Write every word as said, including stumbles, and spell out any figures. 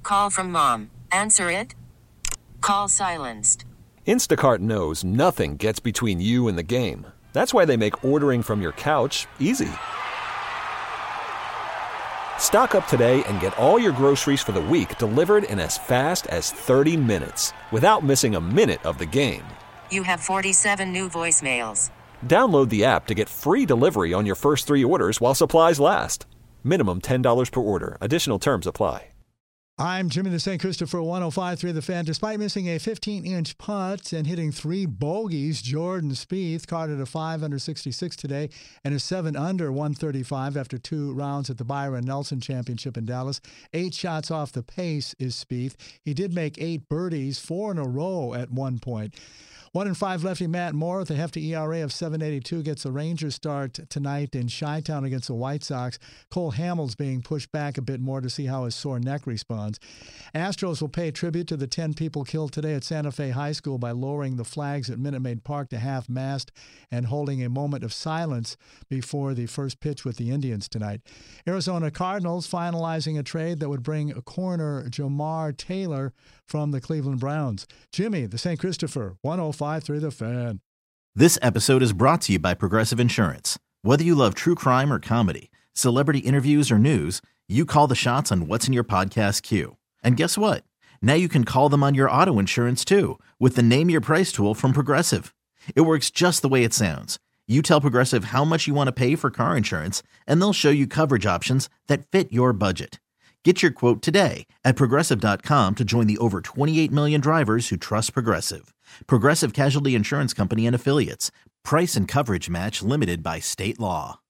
call from mom. Answer it. Call silenced. Instacart knows nothing gets between you and the game. That's why they make ordering from your couch easy. Stock up today and get all your groceries for the week delivered in as fast as thirty minutes without missing a minute of the game. You have forty-seven new voicemails. Download the app to get free delivery on your first three orders while supplies last. Minimum ten dollars per order. Additional terms apply. I'm Jimmy the Saint Christopher, one oh five point three The Fan. Despite missing a fifteen-inch putt and hitting three bogeys, Jordan Spieth carded a five under sixty-six today and a seven under one thirty-five after two rounds at the Byron Nelson Championship in Dallas. Eight shots off the pace is Spieth. He did make eight birdies, four in a row at one point. One and five lefty Matt Moore with a hefty E R A of seven eighty-two gets the Rangers start tonight in Chi-Town against the White Sox. Cole Hamels being pushed back a bit more to see how his sore neck responds. Astros will pay tribute to the ten people killed today at Santa Fe High School by lowering the flags at Minute Maid Park to half-mast and holding a moment of silence before the first pitch with the Indians tonight. Arizona Cardinals finalizing a trade that would bring corner Jamar Taylor from the Cleveland Browns. Jimmy, the Saint Christopher, one oh five point three The Fan. This episode is brought to you by Progressive Insurance. Whether you love true crime or comedy, celebrity interviews or news, you call the shots on what's in your podcast queue. And guess what? Now you can call them on your auto insurance too with the Name Your Price tool from Progressive. It works just the way it sounds. You tell Progressive how much you want to pay for car insurance, and they'll show you coverage options that fit your budget. Get your quote today at Progressive dot com to join the over twenty-eight million drivers who trust Progressive. Progressive Casualty Insurance Company and Affiliates. Price and coverage match limited by state law.